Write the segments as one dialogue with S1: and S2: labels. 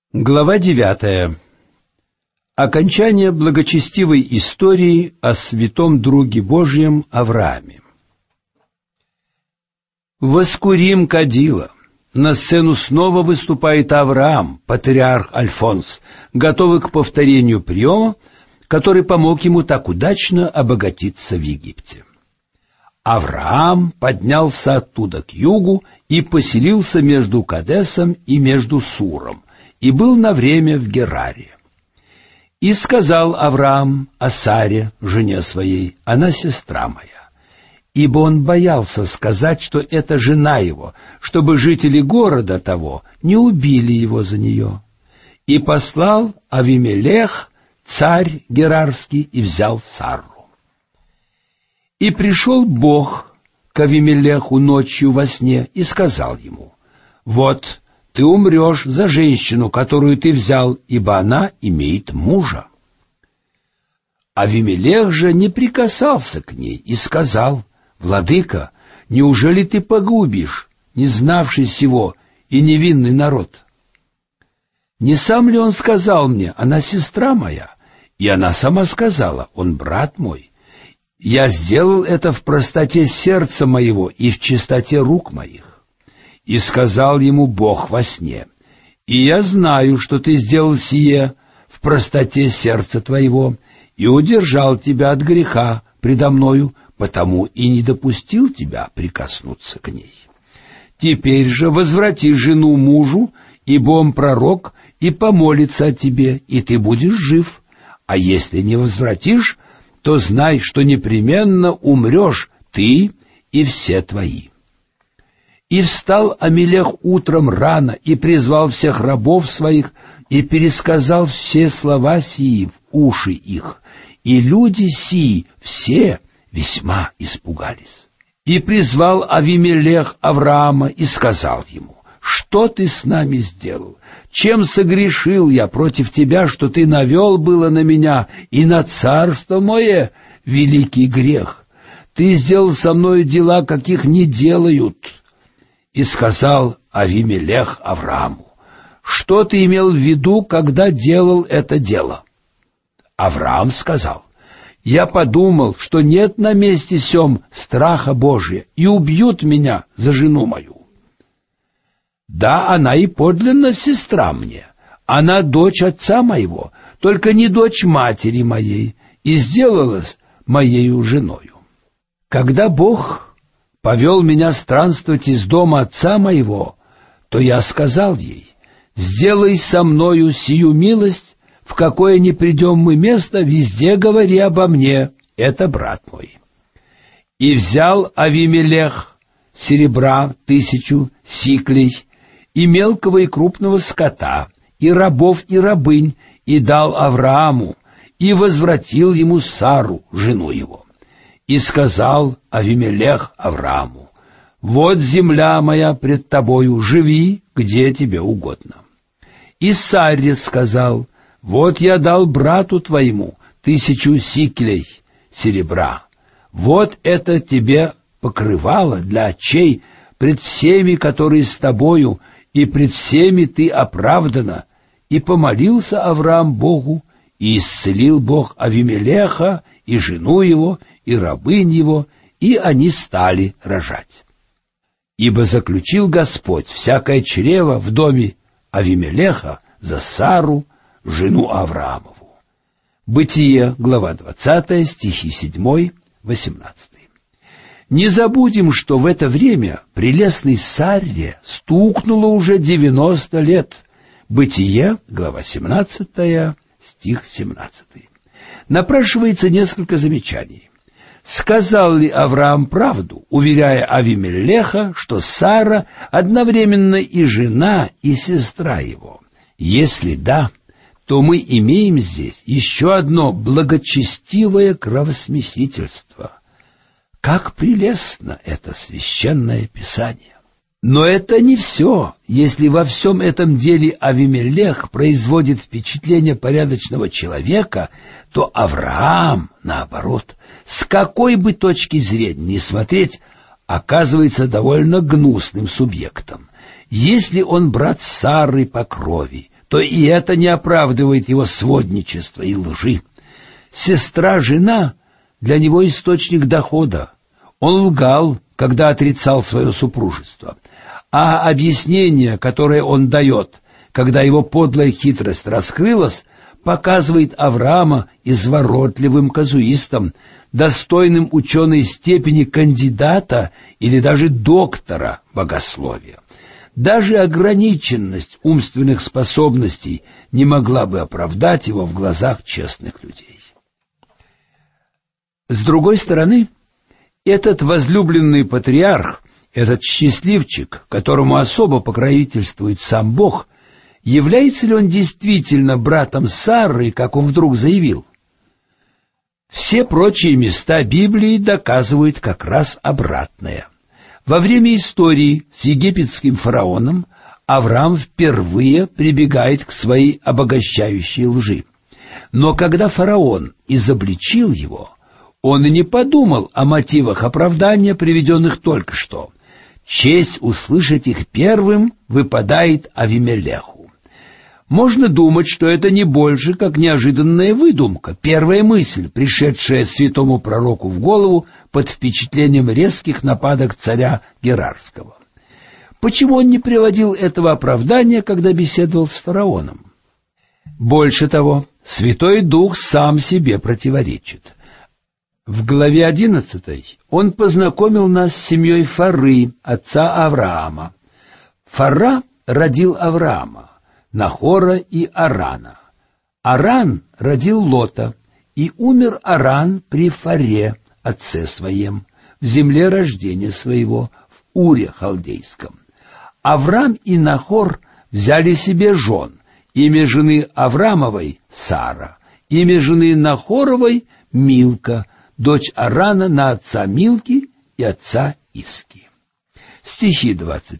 S1: Глава 9. Окончание благочестивой истории о святом друге Божьем Аврааме. Воскурим кадила. На сцену снова выступает Авраам, патриарх Альфонс, готовый к повторению приема, который помог ему так удачно обогатиться в Египте. Авраам поднялся оттуда к югу и поселился между Кадесом и между Суром, и был на время в Гераре. И сказал Авраам о Саре, жене своей: она сестра моя. Ибо он боялся сказать, что это жена его, чтобы жители города того не убили его за нее. И послал Авимелех, царь Герарский, и взял Сарру. И пришел Бог к Авимелеху ночью во сне и сказал ему: вот ты умрешь за женщину, которую ты взял, ибо она имеет мужа. Авимелех же не прикасался к ней и сказал: владыка, неужели ты погубишь, не знавший сего, и невинный народ? Не сам ли он сказал мне: она сестра моя? И она сама сказала: он брат мой. Я сделал это в простоте сердца моего и в чистоте рук моих. И сказал ему Бог во сне: и я знаю, что ты сделал сие в простоте сердца твоего, и удержал тебя от греха предо мною, потому и не допустил тебя прикоснуться к ней. Теперь же возврати жену мужу, ибо он пророк, и помолится о тебе, и ты будешь жив. А если не возвратишь, то знай, что непременно умрешь ты и все твои. И встал Амелех утром рано, и призвал всех рабов своих, и пересказал все слова сии в уши их, и люди сии все весьма испугались. И призвал Авимелех Авраама и сказал ему: что ты с нами сделал? Чем согрешил я против тебя, что ты навел было на меня и на царство мое великий грех? Ты сделал со мною дела, каких не делают. И сказал Авимелех Аврааму: что ты имел в виду, когда делал это дело? Авраам сказал: я подумал, что нет на месте сем страха Божия, и убьют меня за жену мою. Да, она и подлинно сестра мне, она дочь отца моего, только не дочь матери моей, и сделалась моею женою. Когда Бог повел меня странствовать из дома отца моего, то я сказал ей: сделай со мною сию милость, в какое ни придем мы место, везде говори обо мне, это брат мой. И взял Авимелех серебра 1000 сиклей, и мелкого и крупного скота, и рабов и рабынь, и дал Аврааму, и возвратил ему Сару, жену его. И сказал Авимелех Аврааму: вот земля моя пред тобою, живи, где тебе угодно. И Саре сказал: вот я дал брату твоему 1000 сиклей серебра, вот это тебе покрывало для очей пред всеми, которые с тобою, и пред всеми ты оправдана. И помолился Авраам Богу, и исцелил Бог Авимелеха и жену его, и рабынь его, и они стали рожать. Ибо заключил Господь всякое чрево в доме Авимелеха за Сару, жену Авраамову. Бытие, глава 20, стихи 7-18. Не забудем, что в это время прелестной Сарре стукнуло уже 90 лет. Бытие, глава 17, стих 17. Напрашивается несколько замечаний. Сказал ли Авраам правду, уверяя Авимелеха, что Сара одновременно и жена, и сестра его? Если да, то мы имеем здесь еще одно благочестивое кровосмесительство. Как прелестно это священное писание! Но это не все. Если во всем этом деле Авимелех производит впечатление порядочного человека, то Авраам, наоборот, с какой бы точки зрения ни смотреть, оказывается довольно гнусным субъектом. Если он брат Сары по крови, то и это не оправдывает его сводничества и лжи. Сестра-жена для него источник дохода. Он лгал, когда отрицал свое супружество. А объяснение, которое он дает, когда его подлая хитрость раскрылась, показывает Авраама изворотливым казуистом, достойным ученой степени кандидата или даже доктора богословия. Даже ограниченность умственных способностей не могла бы оправдать его в глазах честных людей. С другой стороны, этот возлюбленный патриарх, этот счастливчик, которому особо покровительствует сам Бог, является ли он действительно братом Сары, как он вдруг заявил? Все прочие места Библии доказывают как раз обратное. Во время истории с египетским фараоном Авраам впервые прибегает к своей обогащающей лжи. Но когда фараон изобличил его, он и не подумал о мотивах оправдания, приведенных только что. Честь услышать их первым выпадает Авимелеху. Можно думать, что это не больше, как неожиданная выдумка, первая мысль, пришедшая святому пророку в голову под впечатлением резких нападок царя Герарского. Почему он не приводил этого оправдания, когда беседовал с фараоном? Больше того, Святой Дух сам себе противоречит. В главе 11 он познакомил нас с семьей Фары, отца Авраама. Фара родил Авраама, Нахора и Арана. Аран родил Лота, и умер Аран при Фаре, отце своем, в земле рождения своего, в Уре халдейском. Аврам и Нахор взяли себе жен, имя жены Аврамовой — Сара, имя жены Нахоровой — Милка, дочь Арана на отца Милки и отца Иски. Стихи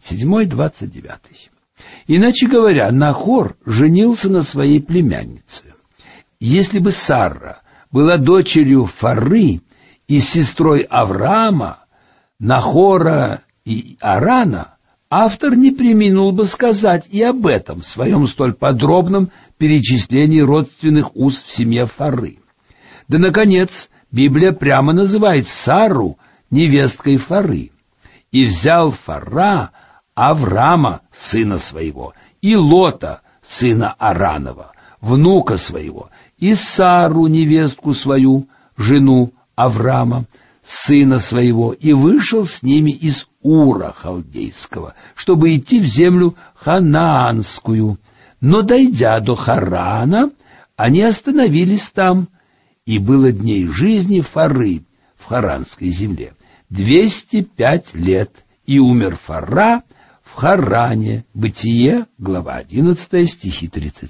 S1: 27-29. Иначе говоря, Нахор женился на своей племяннице. Если бы Сара была дочерью Фары и сестрой Авраама, Нахора и Арана, автор не преминул бы сказать и об этом в своем столь подробном перечислении родственных уз в семье Фары. Да, наконец, Библия прямо называет Сару невесткой Фары. «И взял Фара Авраама, сына своего, и Лота, сына Аранова, внука своего, и Сару, невестку свою, жену Авраама, сына своего, и вышел с ними из Ура халдейского, чтобы идти в землю ханаанскую. Но, дойдя до Харана, они остановились там, и было дней жизни Фары в харанской земле 205 лет, и умер Фара в Харане». Бытие, глава 11, стихи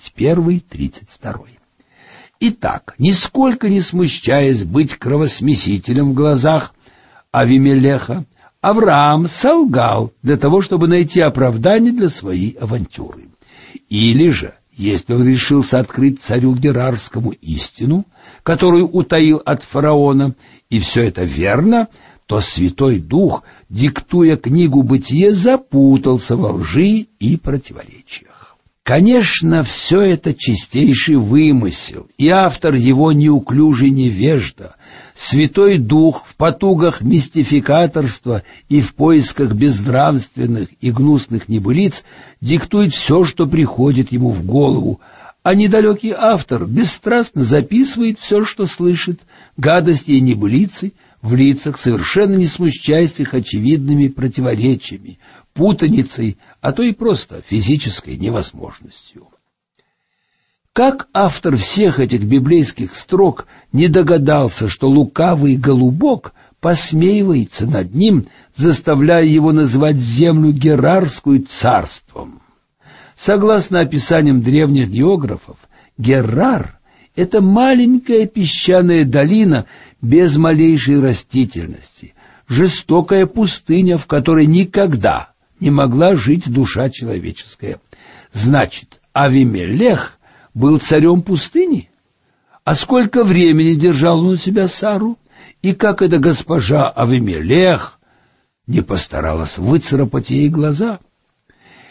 S1: 31-32. Итак, нисколько не смущаясь быть кровосмесителем в глазах Авимелеха, Авраам солгал для того, чтобы найти оправдание для своей авантюры. Или же, если он решился открыть царю Герарскому истину, которую утаил от фараона, и все это верно, то Святой Дух, диктуя книгу «Бытие», запутался во лжи и противоречиях. Конечно, все это чистейший вымысел, и автор его неуклюжий невежда. Святой Дух в потугах мистификаторства и в поисках безнравственных и гнусных небылиц диктует все, что приходит ему в голову, а недалекий автор бесстрастно записывает все, что слышит, гадости и небылицы, в лицах, совершенно не смущаясь их очевидными противоречиями, путаницей, а то и просто физической невозможностью. Как автор всех этих библейских строк не догадался, что лукавый голубок посмеивается над ним, заставляя его называть землю Герарскую царством? Согласно описаниям древних географов, Герар — это маленькая песчаная долина без малейшей растительности, жестокая пустыня, в которой никогда не могла жить душа человеческая. Значит, Авимелех был царем пустыни? А сколько времени держал он у себя Сару? И как эта госпожа Авимелех не постаралась выцарапать ей глаза?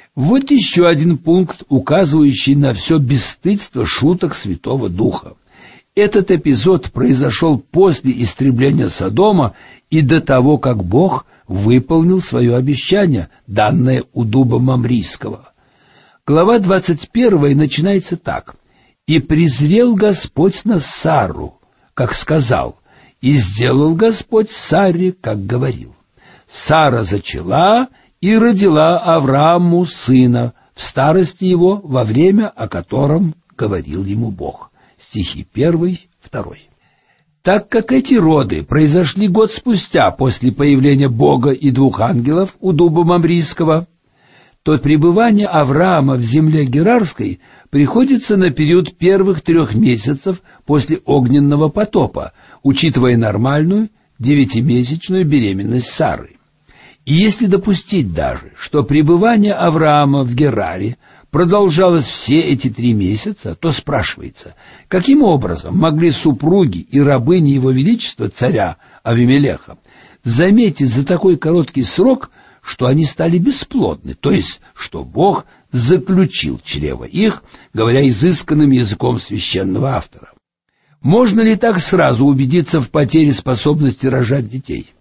S1: Вот еще один пункт, указывающий на все бесстыдство шуток Святого Духа. Этот эпизод произошел после истребления Содома и до того, как Бог выполнил свое обещание, данное у дуба Мамрийского. Глава 21 начинается так. «И презрел Господь на Сарру, как сказал, и сделал Господь Сарре, как говорил. Сара зачала и родила Аврааму сына в старости его, во время, о котором говорил ему Бог». Стихи 1, 2. Так как эти роды произошли год спустя после появления Бога и двух ангелов у дуба Мамрийского, то пребывание Авраама в земле Герарской приходится на период первых 3 месяцев после огненного потопа, учитывая нормальную 9-месячную беременность Сары. И если допустить даже, что пребывание Авраама в Гераре продолжалось все эти 3 месяца, то спрашивается, каким образом могли супруги и рабыни его величества, царя Авимелеха, заметить за такой короткий срок, что они стали бесплодны, то есть, что Бог заключил чрево их, говоря изысканным языком священного автора. Можно ли так сразу убедиться в потере способности рожать детей?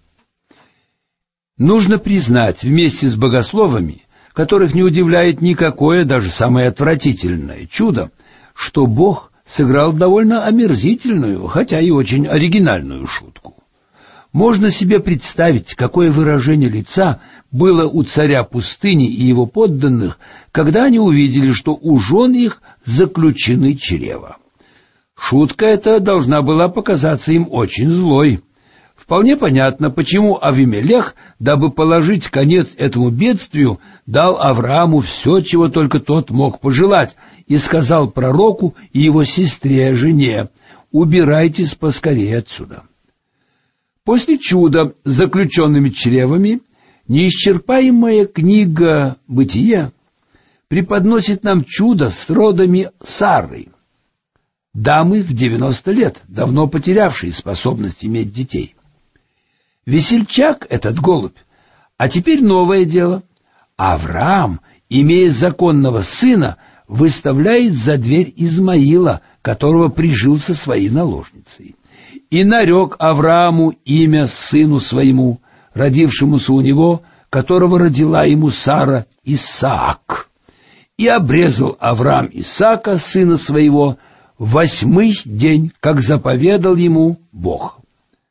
S1: Нужно признать, вместе с богословами, которых не удивляет никакое, даже самое отвратительное чудо, что Бог сыграл довольно омерзительную, хотя и очень оригинальную шутку. Можно себе представить, какое выражение лица было у царя пустыни и его подданных, когда они увидели, что у жен их заключены чрева. Шутка эта должна была показаться им очень злой. Вполне понятно, почему Авимелех, дабы положить конец этому бедствию, дал Аврааму все, чего только тот мог пожелать, и сказал пророку и его сестре, жене: «Убирайтесь поскорее отсюда». После чуда с заключенными чревами неисчерпаемая книга «Бытие» преподносит нам чудо с родами Сары, дамы в 90 лет, давно потерявшей способность иметь детей. Весельчак этот голубь, а теперь новое дело. Авраам, имея законного сына, выставляет за дверь Измаила, которого прижил со своей наложницей. И нарек Аврааму имя сыну своему, родившемуся у него, которого родила ему Сара, Исаак. И обрезал Авраам Исаака, сына своего, в 8-й день, как заповедал ему Бог.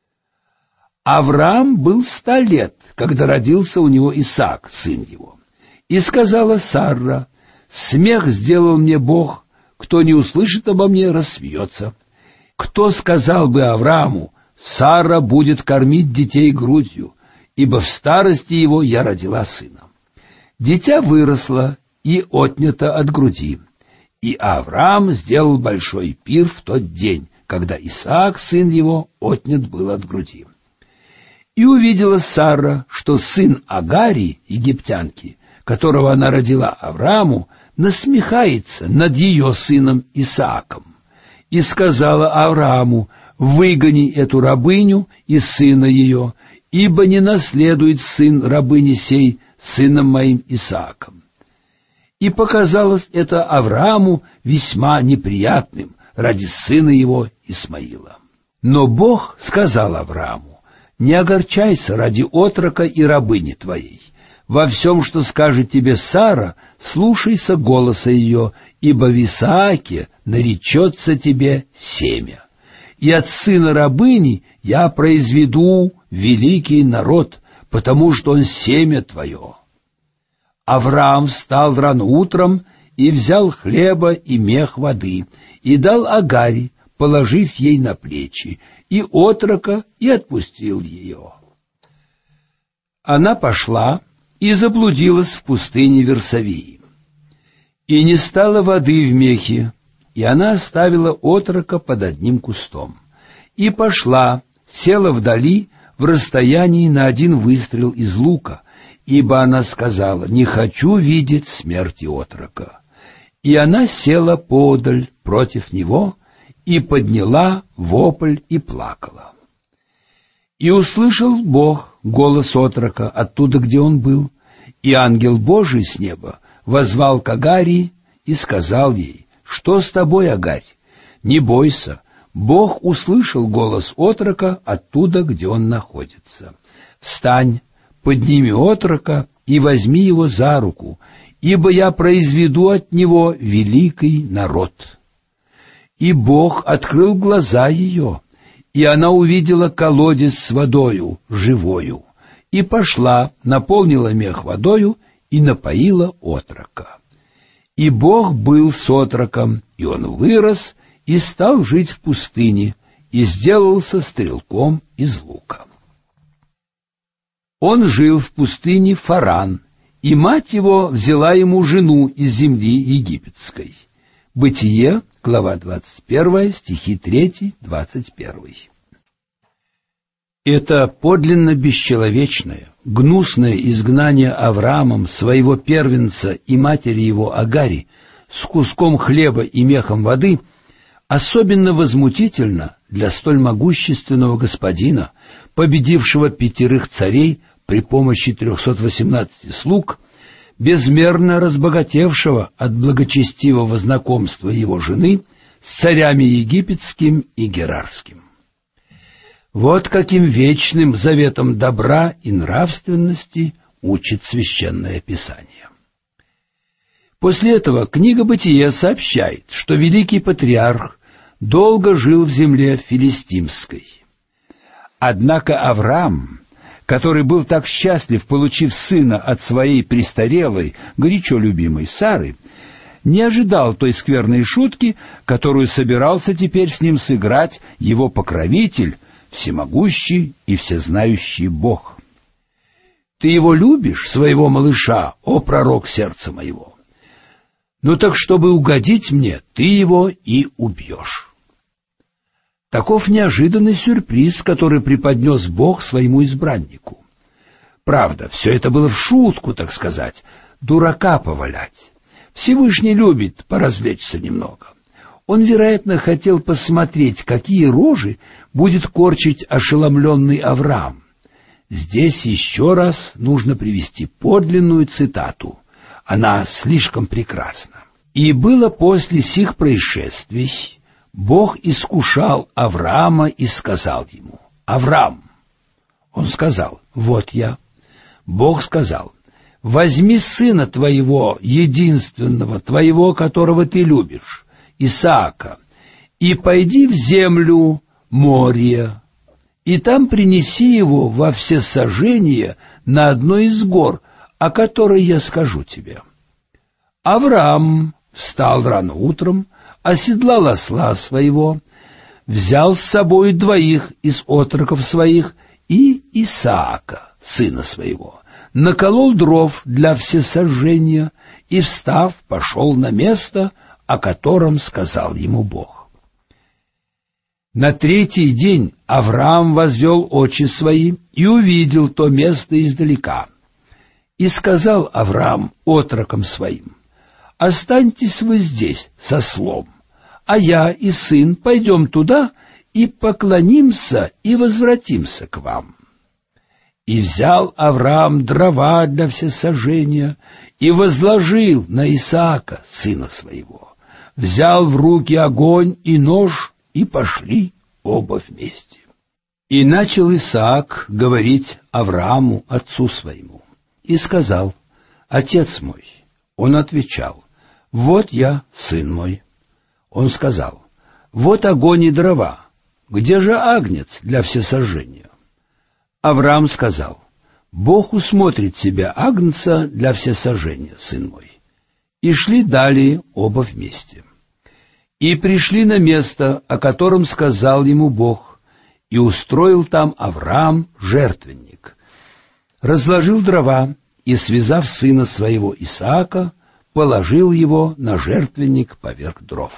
S1: Авраам был 100 лет, когда родился у него Исаак, сын его. И сказала Сарра: «Смех сделал мне Бог, кто не услышит обо мне, рассмеется». Кто сказал бы Аврааму: «Сара будет кормить детей грудью, ибо в старости его я родила сына». Дитя выросло и отнято от груди, и Авраам сделал большой пир в тот день, когда Исаак, сын его, отнят был от груди. И увидела Сара, что сын Агари, египтянки, которого она родила Аврааму, насмехается над ее сыном Исааком. И сказала Аврааму: «Выгони эту рабыню и сына ее, ибо не наследует сын рабыни сей сыном моим Исааком». И показалось это Аврааму весьма неприятным ради сына его Исмаила. Но Бог сказал Аврааму: «Не огорчайся ради отрока и рабыни твоей. Во всем, что скажет тебе Сара, слушайся голоса ее, ибо в Исааке наречется тебе семя. И от сына рабыни я произведу великий народ, потому что он семя твое». Авраам встал рано утром и взял хлеба и мех воды, и дал Агари, положив ей на плечи, и отрока, и отпустил ее. Она пошла и заблудилась в пустыне Версавии. И не стало воды в мехе, и она оставила отрока под одним кустом. И пошла, села вдали, в расстоянии на 1 выстрел из лука, ибо она сказала: «Не хочу видеть смерти отрока». И она села подаль против него, и подняла вопль и плакала. И услышал Бог голос отрока оттуда, где он был, и ангел Божий с неба воззвал к Агаре и сказал ей: «Что с тобой, Агарь? Не бойся, Бог услышал голос отрока оттуда, где он находится. Встань, подними отрока и возьми его за руку, ибо я произведу от него великий народ». И Бог открыл глаза ее, и она увидела колодец с водою живою, и пошла, наполнила мех водою и напоила отрока. И Бог был с отроком, и он вырос и стал жить в пустыне, и сделался стрелком из лука. Он жил в пустыне Фаран, и мать его взяла ему жену из земли египетской. Бытие, глава 21, стихи 3-21. Это подлинно бесчеловечное, гнусное изгнание Авраамом своего первенца и матери его Агари с куском хлеба и мехом воды особенно возмутительно для столь могущественного господина, победившего 5 царей при помощи 318 слуг, безмерно разбогатевшего от благочестивого знакомства его жены с царями египетским и герарским. Вот каким вечным заветом добра и нравственности учит Священное Писание. После этого книга Бытие сообщает, что великий патриарх долго жил в земле филистимской. Однако Авраам, который был так счастлив, получив сына от своей престарелой, горячо любимой Сары, не ожидал той скверной шутки, которую собирался теперь с ним сыграть его покровитель, всемогущий и всезнающий Бог. «Ты его любишь, своего малыша, о пророк сердца моего? Ну так, чтобы угодить мне, ты его и убьешь». Таков неожиданный сюрприз, который преподнес Бог своему избраннику. Правда, все это было в шутку, так сказать, дурака повалять. Всевышний любит поразвлечься немного. Он, вероятно, хотел посмотреть, какие рожи будет корчить ошеломленный Авраам. Здесь еще раз нужно привести подлинную цитату. Она слишком прекрасна. «И было после сих происшествий, Бог искушал Авраама и сказал ему: Авраам. Он сказал: вот я. Бог сказал: возьми сына твоего, единственного твоего, которого ты любишь, Исаака, и пойди в землю Мория, и там принеси его во всесожжение на одной из гор, о которой я скажу тебе. Авраам встал рано утром, оседлал осла своего, взял с собой 2 из отроков своих и Исаака, сына своего, наколол дров для всесожжения и, встав, пошел на место, о котором сказал ему Бог. На 3-й день Авраам возвел очи свои и увидел то место издалека. И сказал Авраам отрокам своим: останьтесь вы здесь со ослом, а я и сын пойдем туда и поклонимся и возвратимся к вам. И взял Авраам дрова для всесожжения и возложил на Исаака, сына своего, взял в руки огонь и нож, и пошли оба вместе. И начал Исаак говорить Аврааму, отцу своему, и сказал: отец мой. Он отвечал: вот я, сын мой. Он сказал: вот огонь и дрова, где же агнец для всесожжения? Авраам сказал: Бог усмотрит себе агнца для всесожжения, сын мой. И шли далее оба вместе. И пришли на место, о котором сказал ему Бог, и устроил там Авраам жертвенник. Разложил дрова и, связав сына своего Исаака, положил его на жертвенник поверх дров.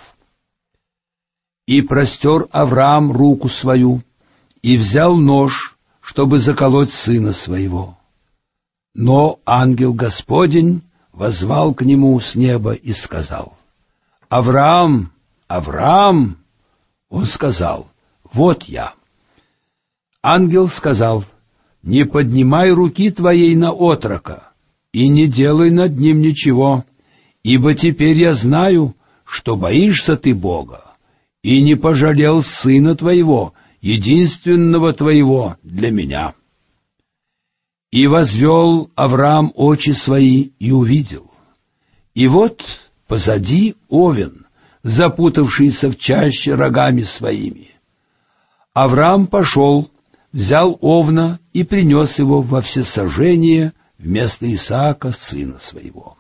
S1: И простер Авраам руку свою, и взял нож, чтобы заколоть сына своего. Но ангел Господень воззвал к нему с неба и сказал: Авраам, Авраам! Он сказал: вот я. Ангел сказал: не поднимай руки твоей на отрока, и не делай над ним ничего, ибо теперь я знаю, что боишься ты Бога, и не пожалел сына твоего, единственного твоего для меня». И возвел Авраам очи свои и увидел. И вот позади овен, запутавшийся в чаще рогами своими. Авраам пошел, взял овна и принес его во всесожжение вместо Исаака, сына своего.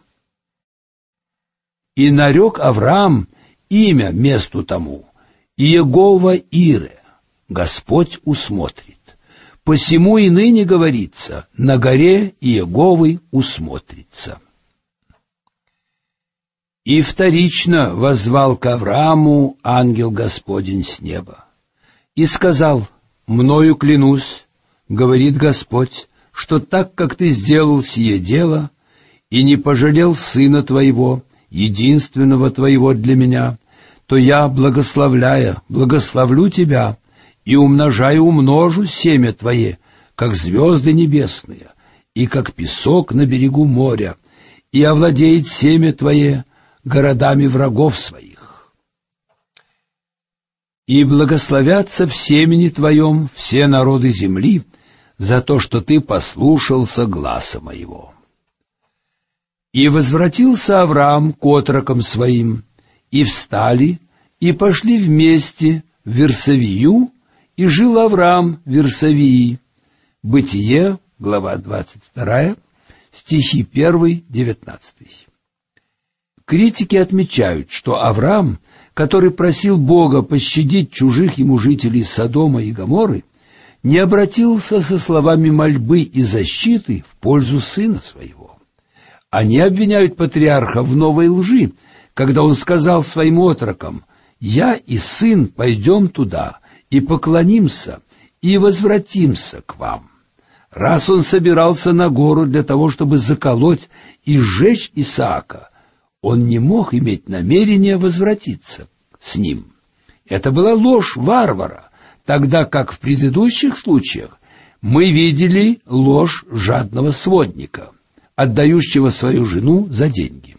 S1: И нарек Авраам имя месту тому Иегова Ире, Господь усмотрит. Посему и ныне говорится: на горе Иеговы усмотрится. И вторично воззвал к Аврааму ангел Господень с неба и сказал: «Мною клянусь, говорит Господь, что так как ты сделал сие дело и не пожалел сына твоего, единственного твоего для меня, то я, благословляя, благословлю тебя и умножаю умножу семя твое, как звезды небесные, и как песок на берегу моря, и овладеет семя твое городами врагов своих. И благословятся в семени твоем все народы земли за то, что ты послушался гласа моего». И возвратился Авраам к отрокам своим, и встали, и пошли вместе в Версавию, и жил Авраам в Версавии. Бытие, глава 22, стихи 1-19. Критики отмечают, что Авраам, который просил Бога пощадить чужих ему жителей Содома и Гоморры, не обратился со словами мольбы и защиты в пользу сына своего. Они обвиняют патриарха в новой лжи, когда он сказал своим отрокам: «Я и сын пойдем туда и поклонимся, и возвратимся к вам». Раз он собирался на гору для того, чтобы заколоть и сжечь Исаака, он не мог иметь намерения возвратиться с ним. Это была ложь варвара, тогда как в предыдущих случаях мы видели ложь жадного сводника, отдающего свою жену за деньги.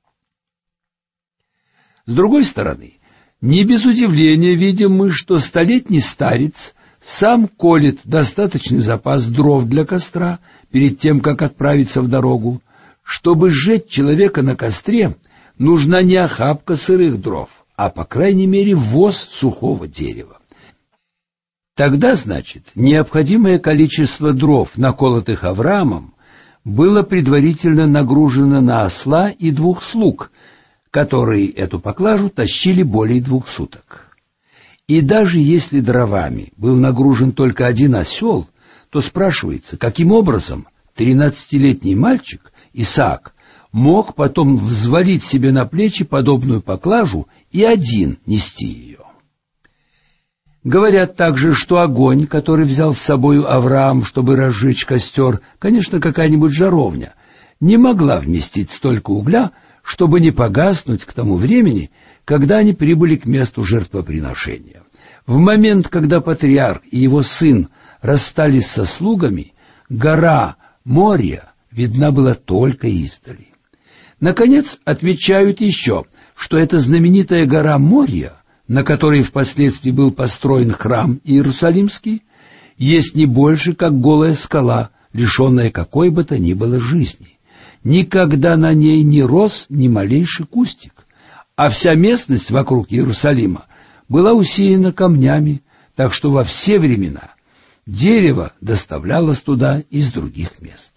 S1: С другой стороны, не без удивления видим мы, что столетний старец сам колет достаточный запас дров для костра перед тем, как отправиться в дорогу. Чтобы сжечь человека на костре, нужна не охапка сырых дров, а, по крайней мере, воз сухого дерева. Тогда, значит, необходимое количество дров, наколотых Авраамом, было предварительно нагружено на осла и 2 слуг, которые эту поклажу тащили более 2 суток. И даже если дровами был нагружен только 1 осел, то спрашивается, каким образом 13-летний мальчик, Исаак, мог потом взвалить себе на плечи подобную поклажу и один нести ее. Говорят также, что огонь, который взял с собою Авраам, чтобы разжечь костер, конечно, какая-нибудь жаровня, не могла вместить столько угля, чтобы не погаснуть к тому времени, когда они прибыли к месту жертвоприношения. В момент, когда патриарх и его сын расстались со слугами, гора Мория видна была только издали. Наконец, отмечают еще, что эта знаменитая гора Мория, на которой впоследствии был построен храм Иерусалимский, есть не больше, как голая скала, лишенная какой бы то ни было жизни. Никогда на ней не рос ни малейший кустик, а вся местность вокруг Иерусалима была усеяна камнями, так что во все времена дерево доставлялось туда из других мест.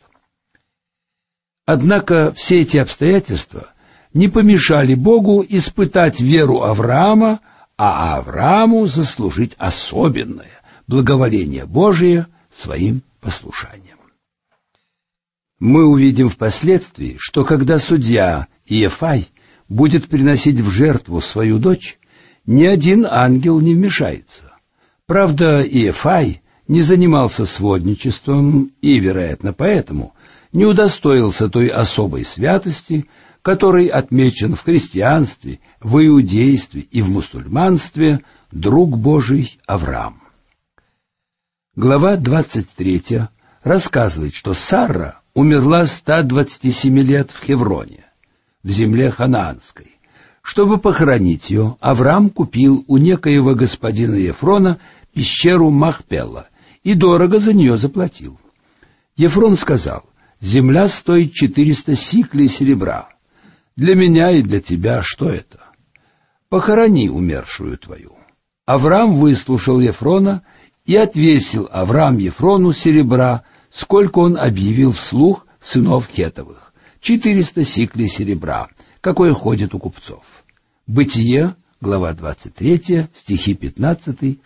S1: Однако все эти обстоятельства не помешали Богу испытать веру Авраама, а Аврааму заслужить особенное благоволение Божие своим послушанием. Мы увидим впоследствии, что когда судья Иефай будет приносить в жертву свою дочь, ни один ангел не вмешается. Правда, Иефай не занимался сводничеством и, вероятно, поэтому не удостоился той особой святости, который отмечен в христианстве, в иудействе и в мусульманстве друг Божий Авраам. Глава 23 рассказывает, что Сарра умерла 127 лет в Хевроне. в земле ханаанской. Чтобы похоронить ее, Авраам купил у некоего господина Ефрона пещеру Махпела и дорого за нее заплатил. Ефрон сказал: «Земля стоит 400 сиклей серебра. Для меня и для тебя что это? Похорони умершую твою». Авраам выслушал Ефрона, и отвесил Авраам Ефрону серебра, сколько он объявил вслух сынов Хетовых: 400 сиклей серебра, какое ходит у купцов. Бытие, глава 23, стихи 15-16.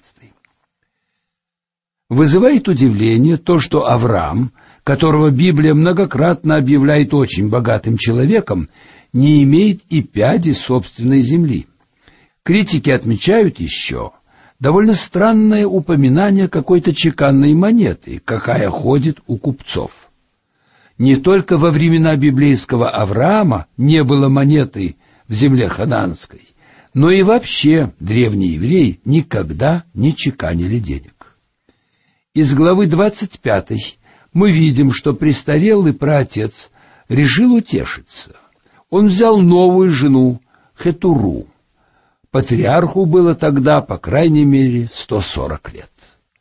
S1: Вызывает удивление то, что Авраам, которого Библия многократно объявляет очень богатым человеком, не имеет и пяди собственной земли. Критики отмечают еще довольно странное упоминание какой-то чеканной монеты, какая ходит у купцов. Не только во времена библейского Авраама не было монеты в земле ханаанской, но и вообще древние евреи никогда не чеканили денег. Из главы 25 мы видим, что престарелый праотец решил утешиться. Он взял новую жену, Хетуру. Патриарху было тогда, по крайней мере, 140 лет.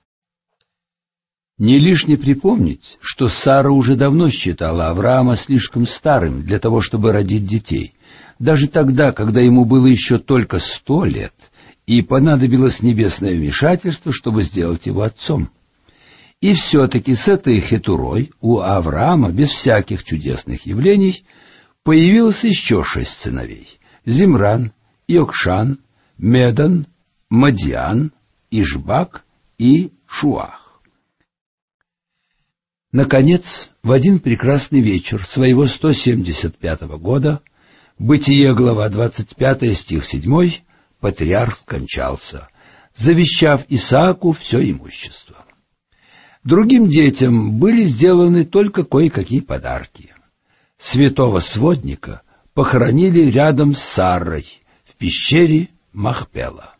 S1: Не лишне припомнить, что Сара уже давно считала Авраама слишком старым для того, чтобы родить детей, даже тогда, когда ему было еще только 100 лет, и понадобилось небесное вмешательство, чтобы сделать его отцом. И все-таки с этой Хетурой у Авраама, без всяких чудесных явлений, появилось еще 6 сыновей: Зимран, Йокшан, Медан, Мадиан, Ишбак и Шуах. Наконец, в один прекрасный вечер своего 175 года, Бытие, глава 25, стих 7, патриарх скончался, завещав Исааку все имущество. Другим детям были сделаны только кое-какие подарки. Святого сводника похоронили рядом с Саррой в пещере Махпела.